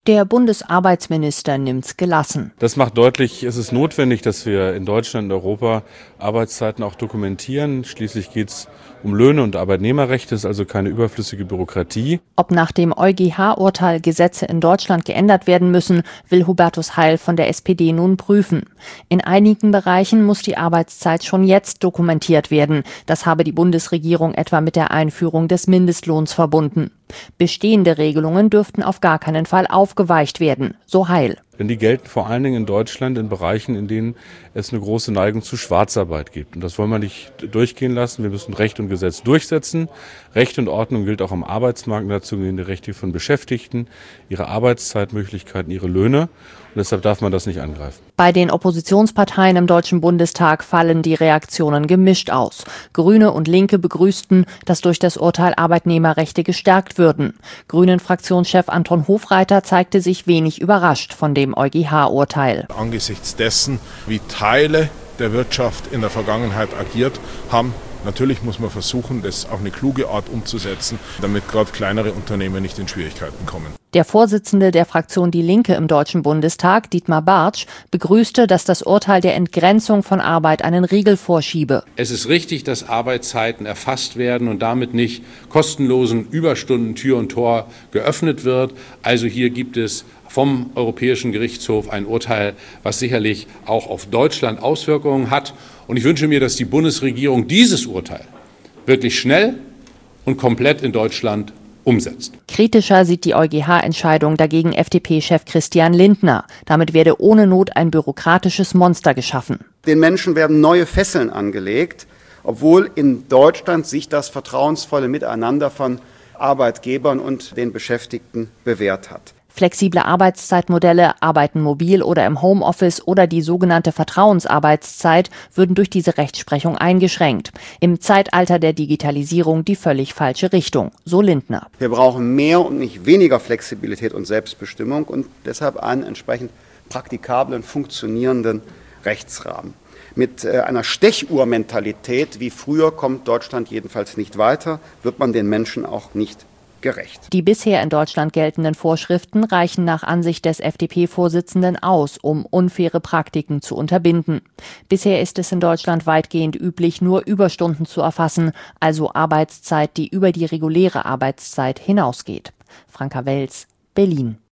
Der Bundesarbeitsminister nimmt's gelassen. Das macht deutlich, es ist notwendig, dass wir in Deutschland und Europa Arbeitszeiten auch dokumentieren. Schließlich geht es um Löhne und Arbeitnehmerrechte, ist also keine überflüssige Bürokratie. Ob nach dem EuGH-Urteil Gesetze in Deutschland geändert werden müssen, will Hubertus Heil von der SPD nun prüfen. In einigen Bereichen muss die Arbeitszeit schon jetzt dokumentiert werden. Das habe die Bundesregierung etwa mit der Einführung des Mindestlohns verbunden. Bestehende Regelungen dürften auf gar keinen Fall aufgeweicht werden, so Heil. Denn die gelten vor allen Dingen in Deutschland in Bereichen, in denen es eine große Neigung zu Schwarzarbeit gibt. Und das wollen wir nicht durchgehen lassen. Wir müssen Recht und Gesetz durchsetzen. Recht und Ordnung gilt auch am Arbeitsmarkt. Und dazu gehören die Rechte von Beschäftigten, ihre Arbeitszeitmöglichkeiten, ihre Löhne. Und deshalb darf man das nicht angreifen. Bei den Oppositionsparteien im Deutschen Bundestag fallen die Reaktionen gemischt aus. Grüne und Linke begrüßten, dass durch das Urteil Arbeitnehmerrechte gestärkt würden. Grünen-Fraktionschef Anton Hofreiter zeigte sich wenig überrascht von dem EuGH-Urteil. Angesichts dessen, wie Teile der Wirtschaft in der Vergangenheit agiert haben, natürlich muss man versuchen, das auf eine kluge Art umzusetzen, damit gerade kleinere Unternehmen nicht in Schwierigkeiten kommen. Der Vorsitzende der Fraktion Die Linke im Deutschen Bundestag, Dietmar Bartsch, begrüßte, dass das Urteil der Entgrenzung von Arbeit einen Riegel vorschiebe. Es ist richtig, dass Arbeitszeiten erfasst werden und damit nicht kostenlosen Überstunden Tür und Tor geöffnet wird. Also hier gibt es vom Europäischen Gerichtshof ein Urteil, was sicherlich auch auf Deutschland Auswirkungen hat. Und ich wünsche mir, dass die Bundesregierung dieses Urteil wirklich schnell und komplett in Deutschland umsetzt. Kritischer sieht die EuGH-Entscheidung dagegen FDP-Chef Christian Lindner. Damit werde ohne Not ein bürokratisches Monster geschaffen. Den Menschen werden neue Fesseln angelegt, obwohl in Deutschland sich das vertrauensvolle Miteinander von Arbeitgebern und den Beschäftigten bewährt hat. Flexible Arbeitszeitmodelle, Arbeiten mobil oder im Homeoffice oder die sogenannte Vertrauensarbeitszeit würden durch diese Rechtsprechung eingeschränkt. Im Zeitalter der Digitalisierung die völlig falsche Richtung, so Lindner. Wir brauchen mehr und nicht weniger Flexibilität und Selbstbestimmung und deshalb einen entsprechend praktikablen, funktionierenden Rechtsrahmen. Mit einer Stechuhrmentalität wie früher kommt Deutschland jedenfalls nicht weiter, wird man den Menschen auch nicht gerecht. Die bisher in Deutschland geltenden Vorschriften reichen nach Ansicht des FDP-Vorsitzenden aus, um unfaire Praktiken zu unterbinden. Bisher ist es in Deutschland weitgehend üblich, nur Überstunden zu erfassen, also Arbeitszeit, die über die reguläre Arbeitszeit hinausgeht. Franka Welz, Berlin.